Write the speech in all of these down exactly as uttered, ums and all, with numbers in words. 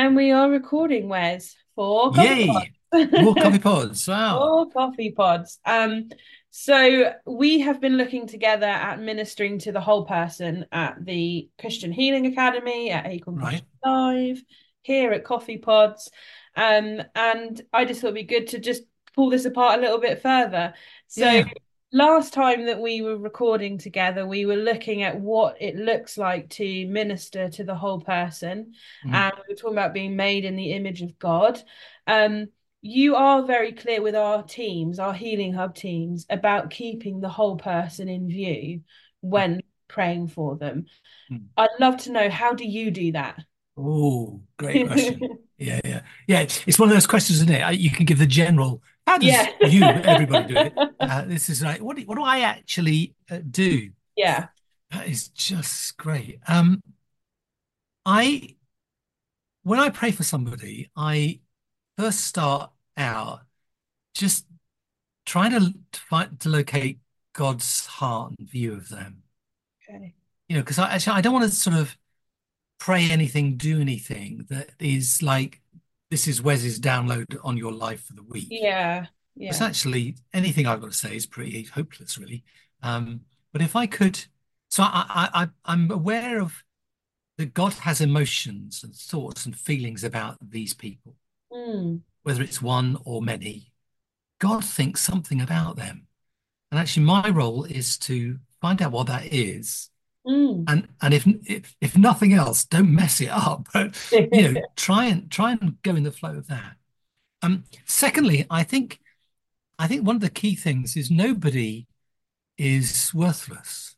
And we are recording, Wes, for Coffee Yay! More Pods. coffee pods. Wow. For Coffee Pods. Um, so we have been looking together at ministering to the whole person at the Christian Healing Academy, at Acorn Right. Passion Live, here at Coffee Pods. Um, and I just thought it'd be good to just pull this apart a little bit further. So Yeah. last time that we were recording together, we were looking at what it looks like to minister to the whole person. Mm. And we were talking about being made in the image of God. Um, you are very clear with our teams, our Healing Hub teams, about keeping the whole person in view when praying for them. Mm. I'd love to know, how do you do that? Oh, great question. Yeah, yeah, yeah. It's, it's one of those questions, isn't it? Uh, You can give the general. How Yeah. does you, everybody, do it? Uh, this is like, what do, what do I actually uh, do? Yeah. That is just great. Um, I when I pray for somebody, I first start out just trying to find to locate God's heart and view of them. Okay. You know, because I actually I don't want to sort of pray anything, do anything that is like this is Wes's download on your life for the week. Yeah. It's Yeah. actually anything I've got to say is pretty hopeless, really. Um, but if I could, so I, I, I, I'm aware of that God has emotions and thoughts and feelings about these people, Mm. whether it's one or many. God thinks something about them, and actually, my role is to find out what that is Mm. and and if if if nothing else, don't mess it up. But you know, try and try and go in the flow of that. Um, secondly, I think I think one of the key things is nobody is worthless.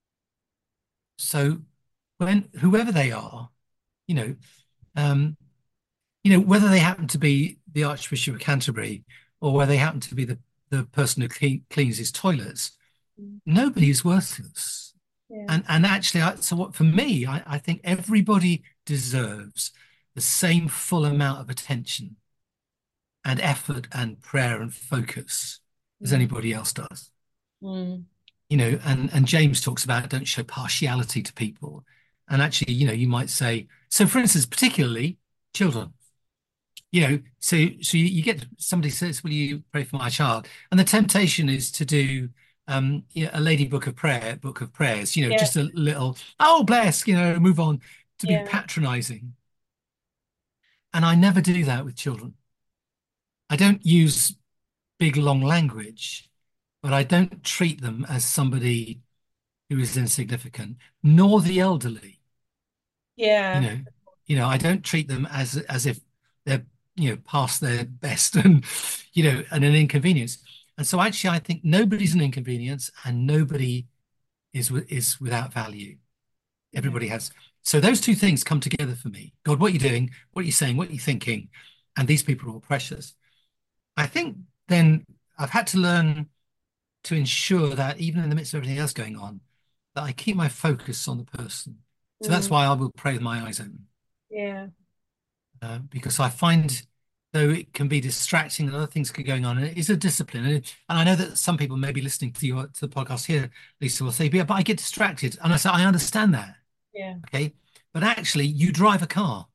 So when whoever they are, you know, um, you know, whether they happen to be the Archbishop of Canterbury or whether they happen to be the the person who clean, cleans his toilets, nobody is worthless. Yeah. And and actually, I, so what for me, I, I think everybody deserves the same full amount of attention and effort and prayer and focus as Mm. anybody else does. Mm. You know, and and James talks about don't show partiality to people. And actually, you know, you might say, so for instance, particularly children, you know, so so you, you get somebody says, "Will you pray for my child?" And the temptation is to do um you know, a lady book of prayer, book of prayers, you know, Yeah. just a little, oh bless, you know, move on to be Yeah. patronizing. And I never do that with children. I don't use big long language, but I don't treat them as somebody who is insignificant, nor the elderly. You Yeah. know, you know, I don't treat them as as if they're, you know, past their best and, you know, and an inconvenience. And so actually I think nobody's an inconvenience and nobody is is without value. Yeah. Everybody has. So those two things come together for me. God, what are you doing? What are you saying? What are you thinking? And these people are all precious. I think then I've had to learn to ensure that even in the midst of everything else going on, that I keep my focus on the person. So that's Mm. why I will pray with my eyes open. Yeah. Uh, because I find though it can be distracting and other things can be going on, and it is a discipline. And, it- and I know that some people may be listening to your to the podcast here, Lisa, will say, yeah, but I get distracted. And I say, I understand that. Yeah. Okay. But actually, you drive a car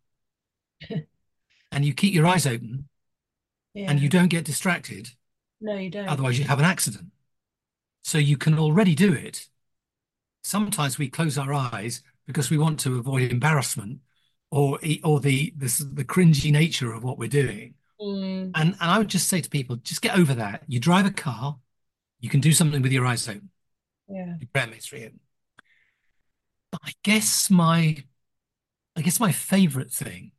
and you keep your eyes open and you Yeah. don't get distracted. No, you don't. Otherwise, you have an accident. So you can already do it. Sometimes we close our eyes because we want to avoid embarrassment or or the this the cringy nature of what we're doing. Mm. And and I would just say to people, just get over that. You drive a car, you can do something with your eyes open, Yeah. your prayer makes open. But I guess my I guess my favorite thing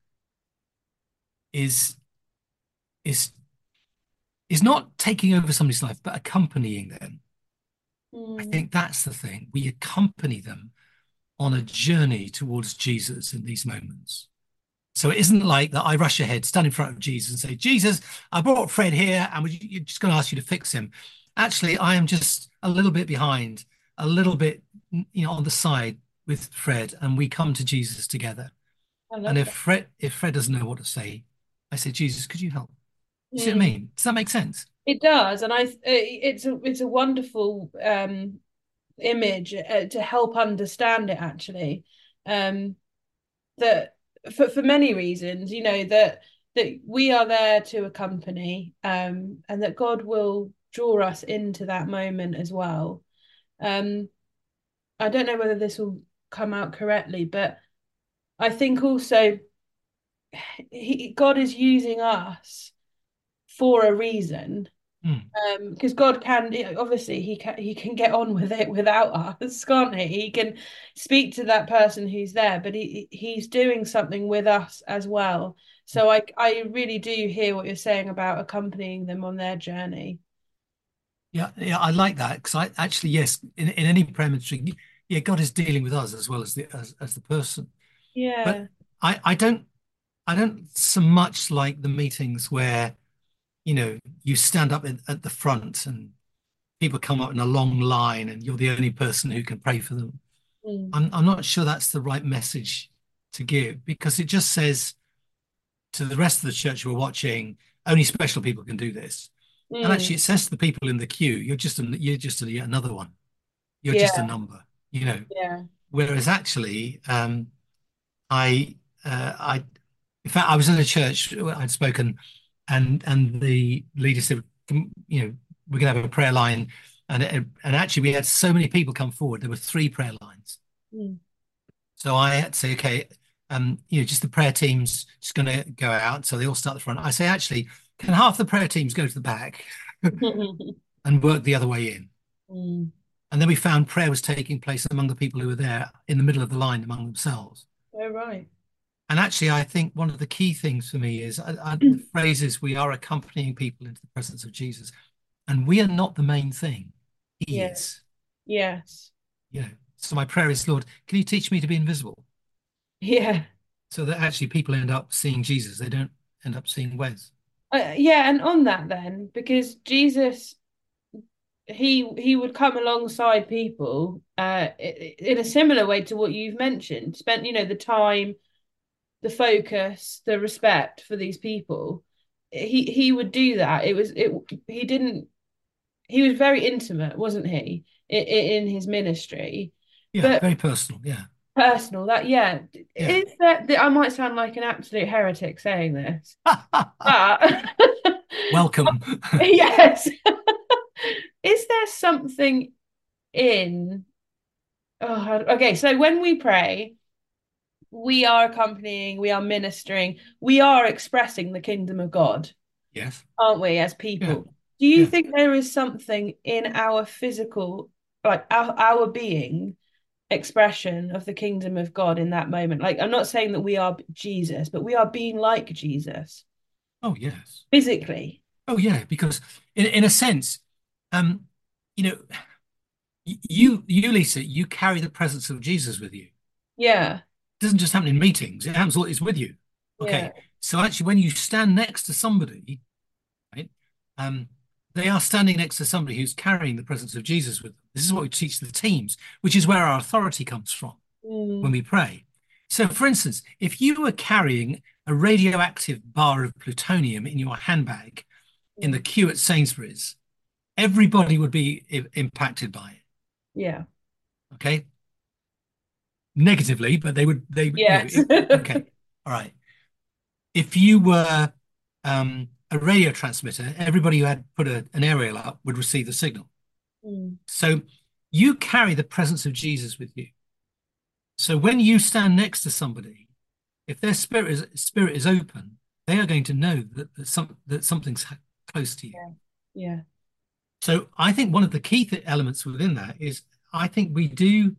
is is is not taking over somebody's life, but accompanying them. I Mm. think that's the thing. We accompany them on a journey towards Jesus in these moments. So it isn't like that I rush ahead, stand in front of Jesus and say, Jesus, I brought Fred here and we're just going to ask you to fix him. Actually, I am just a little bit behind, a little bit, you know, on the side with Fred, and we come to Jesus together. I And love if that. Fred, if Fred doesn't know what to say, I say, Jesus, could you help? You see what I Mm. mean? Does that make sense? It does, and I it's a it's a wonderful um image uh, to help understand it actually. Um, that. for for many reasons, you know, that that we are there to accompany, um, and that God will draw us into that moment as well. Um, I don't know whether this will come out correctly, but I think also he, God is using us for a reason. Mm. Um, because God can obviously he can he can get on with it without us, can't he? He can speak to that person who's there, but he he's doing something with us as well. So I I really do hear what you're saying about accompanying them on their journey. Yeah, yeah, I like that because I actually, yes, in, in any prayer ministry, yeah, God is dealing with us as well as the as, as the person. But Yeah. I I don't I don't so much like the meetings where, you know, you stand up in, at the front and people come up in a long line and you're the only person who can pray for them. Mm. I'm I'm not sure that's the right message to give because it just says to the rest of the church who are watching, only special people can do this. And Mm. actually, it says to the people in the queue, you're just a, you're just a, another one. You're just a Yeah. number, you know. Yeah. Whereas actually, um, I, uh, I, in fact, I was in a church where I'd spoken, and and the leader said, "Can- you know, we're going to have a prayer line, and and actually, we had so many people come forward. There were three prayer lines. Mm. So I had to say, okay, um, you know, just the prayer team's just going to go out. So they all start at the front. I say, actually, can half the prayer teams go to the back and work the other way in? Mm. And then we found prayer was taking place among the people who were there in the middle of the line among themselves. Oh, right. And actually, I think one of the key things for me is I, I, the phrase is we are accompanying people into the presence of Jesus. And we are not the main thing. He Yeah. is, Yes. you know. So my prayer is, Lord, can you teach me to be invisible? Yeah. So that actually people end up seeing Jesus. They don't end up seeing Wes. Uh, yeah, and on that then, because Jesus he he would come alongside people uh in a similar way to what you've mentioned, spent, you know, the time, the focus, the respect for these people. He he would do that. It was it he didn't he was very intimate, wasn't he, in, in his ministry, Yeah, but very personal. Yeah, personal. That, yeah, yeah. is that I might sound like an absolute heretic saying this, but Welcome. yes. Is there something in oh, okay, so when we pray, we are accompanying, we are ministering, we are expressing the kingdom of God, Yes. aren't we, as Yeah. people? Do you Yeah. think there is something in our physical, like our, our being expression of the kingdom of God in that moment? Like, I'm not saying that we are Jesus, but we are being like Jesus Oh, yes. physically. Oh, yeah. Because in in a sense, um, you know, y- you you Lisa, you carry the presence of Jesus with you. Yeah, It doesn't just happen in meetings. It happens. It's with you. yeah, Okay. So actually, when you stand next to somebody, right, um, they are standing next to somebody who's carrying the presence of Jesus with them. This is what we teach the teams, which is where our authority comes from when mm, we pray. So, for instance, if you were carrying a radioactive bar of plutonium in your handbag in the mm, queue at Sainsbury's, everybody would be I- impacted by it. yeah, Okay, negatively, but they would. They, you know, yes. it, okay, all right. If you were um, a radio transmitter, everybody who had put a, an aerial up would receive the signal. Mm, So you carry the presence of Jesus with you. So when you stand next to somebody, if their spirit is spirit is open, they are going to know that, that some that something's close to you. yeah, yeah, So I think one of the key th elements within that is I think we do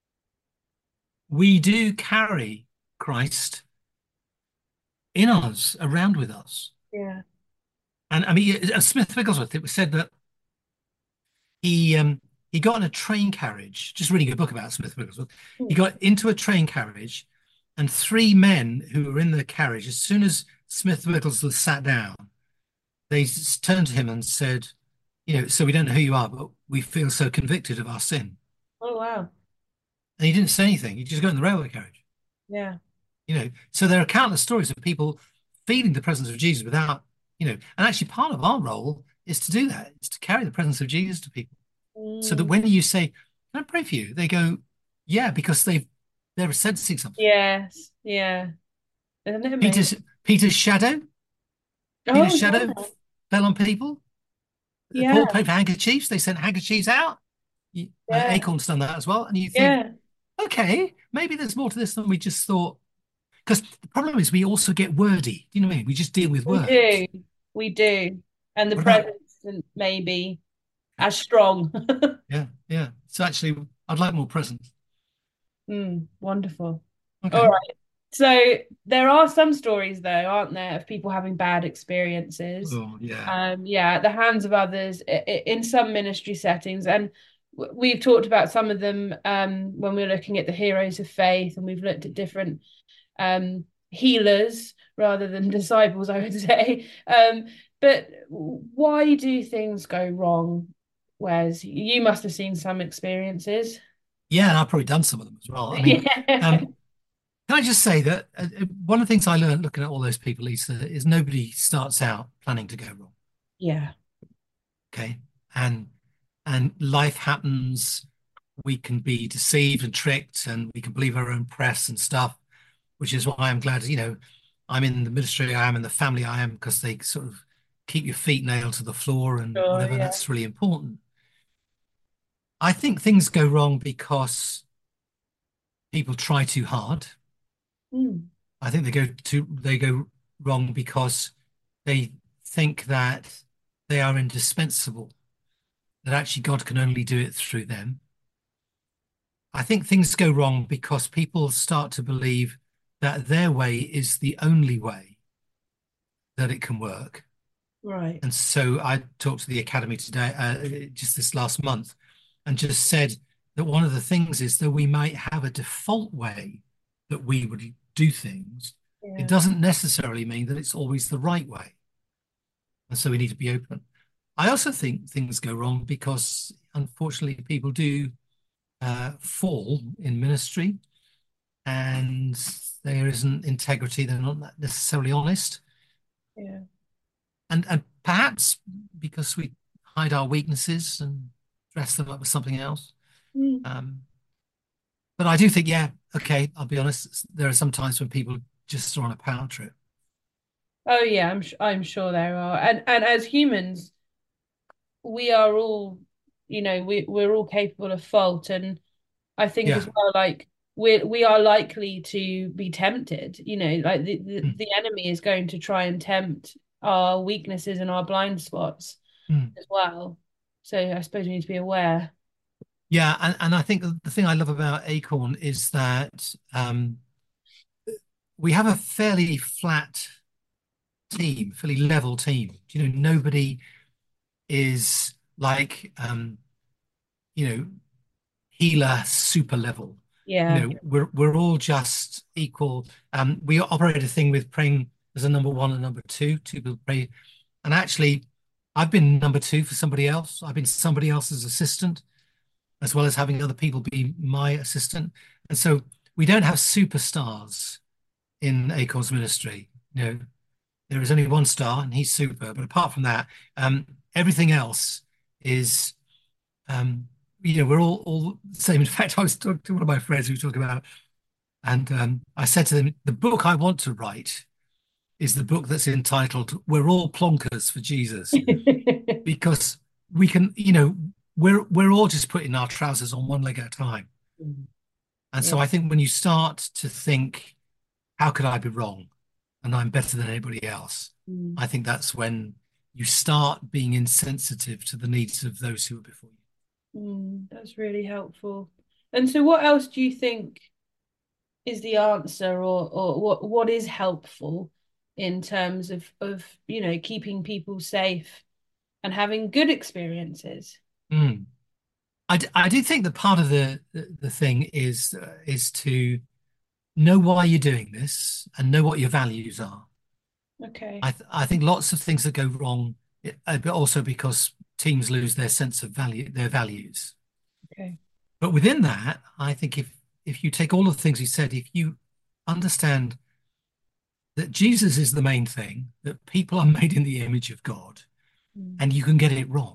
we do carry Christ in us, around with us. yeah. And I mean, uh, Smith Wigglesworth, it was said that he um, he got in a train carriage. Just reading a book about Smith Wigglesworth, he Mm. got into a train carriage, and three men who were in the carriage, as soon as Smith Wigglesworth sat down, they turned to him and said, "You know, so we don't know who you are, but we feel so convicted of our sin." Oh, wow. And he didn't say anything. He just got in the railway carriage. Yeah. You know, so there are countless stories of people feeling the presence of Jesus without, you know, and actually part of our role is to do that, is to carry the presence of Jesus to people. So that Mm. when you say, "Can I pray for you?" they go, "Yeah," because they've they're sensing something. Yes. Yeah. Isn't it amazing? Peter's Peter's shadow, Peter's Oh shadow yeah, fell on people. yeah, Paul prayed for handkerchiefs. They sent handkerchiefs out. You- uh, yeah, Acorn's done that as well. And you think, yeah. okay, maybe there's more to this than we just thought. Because the problem is we also get wordy. You know what I mean? We just deal with We words. do, we do, and the What about, presence isn't maybe as strong. yeah, yeah. So actually, I'd like more presence. Mm, wonderful. All Okay. right. So there are some stories though, aren't there, of people having bad experiences. Oh, yeah. Um, yeah, at the hands of others i- i- in some ministry settings, and w- we've talked about some of them um, when we we're looking at the heroes of faith, and we've looked at different um, healers rather than disciples, I would say. Um, but why do things go wrong? Wes, you must have seen some experiences. Yeah, and I've probably done some of them as well. I mean, Yeah. um, can I just say that uh, uh, one of the things I learned looking at all those people, Lisa, is nobody starts out planning to go wrong. Yeah. Okay. And and life happens. We can be deceived and tricked, and we can believe our own press and stuff, which is why I'm glad, you know, I'm in the ministry I am and the family I am, because they sort of keep your feet nailed to the floor and Sure, whatever. yeah. That's really important. I think things go wrong because people try too hard. Mm, I think they go to they go wrong because they think that they are indispensable, that actually God can only do it through them. I think things go wrong because people start to believe that their way is the only way that it can work. right. And so I talked to the academy today, uh, just this last month, and just said that one of the things is that we might have a default way that we would do things. It Yeah. doesn't necessarily mean that it's always the right way. And so we need to be open. I also think things go wrong because, unfortunately, people do uh, fall in ministry and there isn't integrity. They're not necessarily honest. Yeah. And, and perhaps because we hide our weaknesses and dress them up with something else. Mm. Um, but I do think, yeah, okay, I'll be honest. There are some times when people just are on a power trip. Oh yeah, I'm sh I'm sure there are. And and as humans, we are all, you know, we we're all capable of fault. And I think as Yeah. well, like we we are likely to be tempted, you know, like the, the, Mm, the enemy is going to try and tempt our weaknesses and our blind spots mm. as well. So I suppose we need to be aware. Yeah, and, and I think the thing I love about Acorn is that um, we have a fairly flat team, fairly level team. You know, nobody is like um, you know, healer super level. You Yeah. know, we're we're all just equal. Um, we operate a thing with praying as a number one and number two. Two people pray, and actually, I've been number two for somebody else. I've been somebody else's assistant, as well as having other people be my assistant. And so we don't have superstars in Acorn's ministry. You know, there is only one star, and he's super. But apart from that, um, everything else is um, you know, we're all all the same. In fact, I was talking to one of my friends who was talking about, and um, I said to them, the book I want to write is the book that's entitled "We're All Plonkers for Jesus," because we can, you know, we're we're all just putting our trousers on one leg at a time. And Yeah. so I think when you start to think, how could I be wrong? And I'm better than anybody else. Mm. I think that's when you start being insensitive to the needs of those who are before you. Mm, that's really helpful. And so what else do you think is the answer or or what what is helpful in terms of of you know keeping people safe and having good experiences? Mm. I, d- I do think that part of the the, the thing is uh, is to know why you're doing this and know what your values are. Okay. I th I think lots of things that go wrong, uh, but also because teams lose their sense of value, their values. Okay. But within that, I think if if you take all of the things you said, if you understand that Jesus is the main thing, that people are made in the image of God, Mm. and you can get it wrong,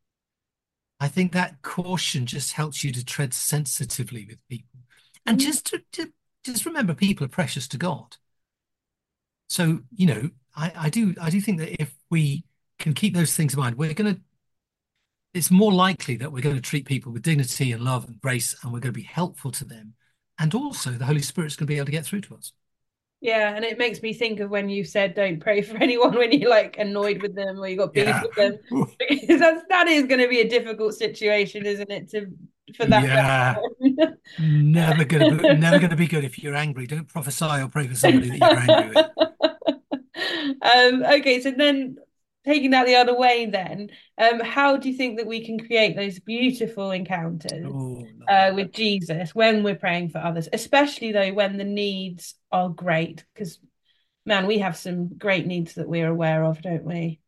I think that caution just helps you to tread sensitively with people. And Mm. just to, to just remember people are precious to God. So, you know, I, I do I do think that if we can keep those things in mind, we're going to it's more likely that we're going to treat people with dignity and love and grace, and we're going to be helpful to them. And also, the Holy Spirit's going to be able to get through to us. Yeah, and it makes me think of when you said don't pray for anyone when you're like annoyed with them or you got beef Yeah. with them, because that's that is going to be a difficult situation, isn't it? To for that Yeah. to Never gonna be, never gonna be good if you're angry. Don't prophesy or pray for somebody that you're angry with. Um, okay, so then taking that the other way, then, um, how do you think that we can create those beautiful encounters Oh, uh, lovely. with Jesus when we're praying for others, especially though when the needs are great? Because man, we have some great needs that we're aware of, don't we?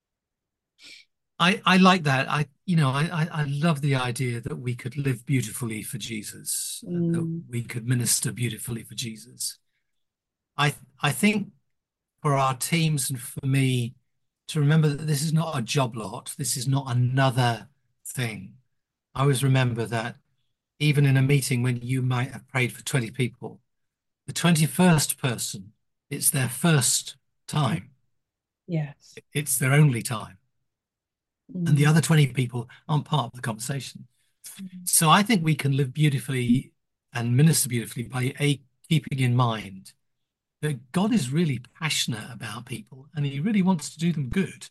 I, I like that. I, you know, I, I, I love the idea that we could live beautifully for Jesus, uh, that Mm, we could minister beautifully for Jesus. I, I think for our teams and for me to remember that this is not a job lot. This is not another thing. I always remember that even in a meeting when you might have prayed for twenty people, the twenty-first person, it's their first time. yes. It's their only time. And the Mm, other twenty people aren't part of the conversation. mm, So I think we can live beautifully and minister beautifully by a keeping in mind that God is really passionate about people and he really wants to do them good.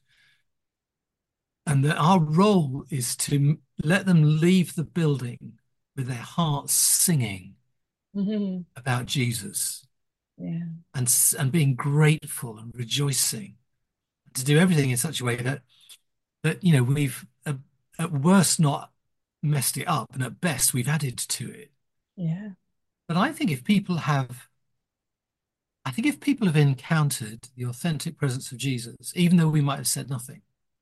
And that our role is to let them leave the building with their hearts singing mhm. about Jesus Yeah. and, and being grateful and rejoicing, to do everything in such a way that that you know we've uh, at worst not messed it up and at best we've added to it. Yeah. But I think if people have I think if people have encountered the authentic presence of Jesus, even though we might have said nothing,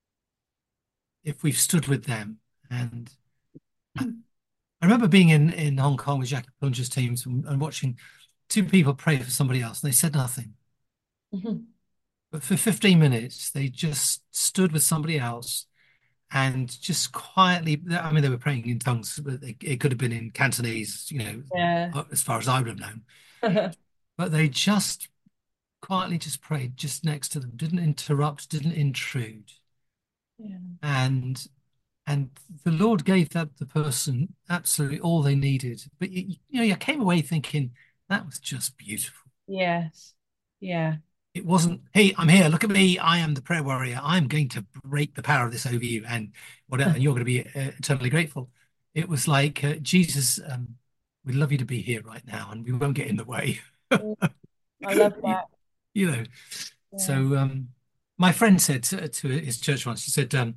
if we've stood with them, and I remember being in in Hong Kong with Jackie Plunger's teams and, and watching two people pray for somebody else and they said nothing, Mhm. but for fifteen minutes they just stood with somebody else and just quietly, I mean, they were praying in tongues, but it, it could have been in Cantonese, you know, Yeah. uh, as far as I would have known. But they just quietly just prayed just next to them, didn't interrupt, didn't intrude. Yeah. And and the Lord gave that the person absolutely all they needed. But you, you know, you came away thinking that was just beautiful. Yes. Yeah. It wasn't, hey, I'm here, look at me, I am the prayer warrior. I'm going to break the power of this over you, and whatever, and you're going to be uh, eternally grateful. It was like, uh, Jesus, um, we'd love you to be here right now, and we won't get in the way. Mm, I love you, that. you know, so Yeah. um, my friend said to, to his church once, he said, um,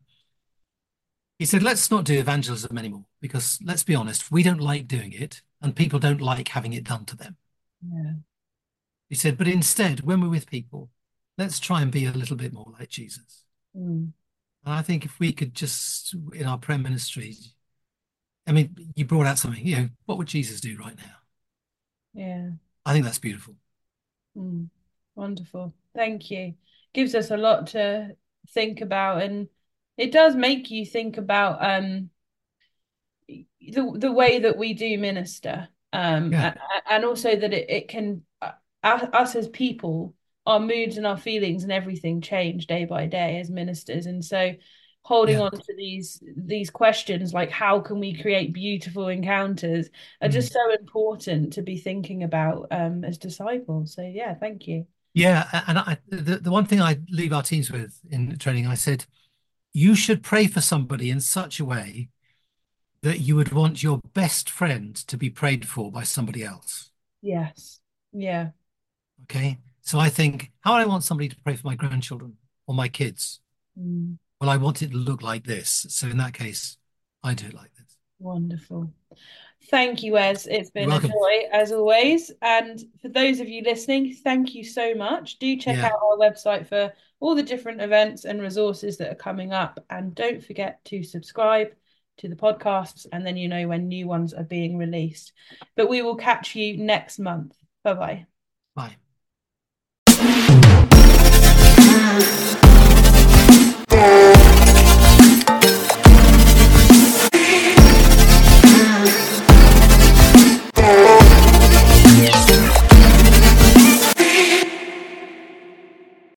he said, let's not do evangelism anymore because let's be honest, we don't like doing it, and people don't like having it done to them. Yeah. He said, but instead, when we're with people, let's try and be a little bit more like Jesus. Mm, And I think if we could just, in our prayer ministry, I mean, you brought out something, you know, what would Jesus do right now? yeah. I think that's beautiful. Mm, wonderful. Thank you. Gives us a lot to think about, and it does make you think about um the the way that we do minister, um Yeah. a- and also that it, it can uh, us as people, our moods and our feelings and everything change day by day as ministers, and so holding Yeah. on to these these questions like how can we create beautiful encounters are Mm. just so important to be thinking about um as disciples. So yeah, thank you. Yeah. And I, the, the one thing I leave our teams with in training, I said, you should pray for somebody in such a way that you would want your best friend to be prayed for by somebody else. Yes. Yeah. Okay. So I think, how would I want somebody to pray for my grandchildren or my kids? Mm, Well, I want it to look like this. So in that case, I do it like this. wonderful. Thank you, Wes. It's You're been a welcome. joy as always. And for those of you listening, thank you so much. Do check out Yeah. our website for all the different events and resources that are coming up. And don't forget to subscribe to the podcasts, and then you know when new ones are being released. But we will catch you next month. Bye bye. Bye.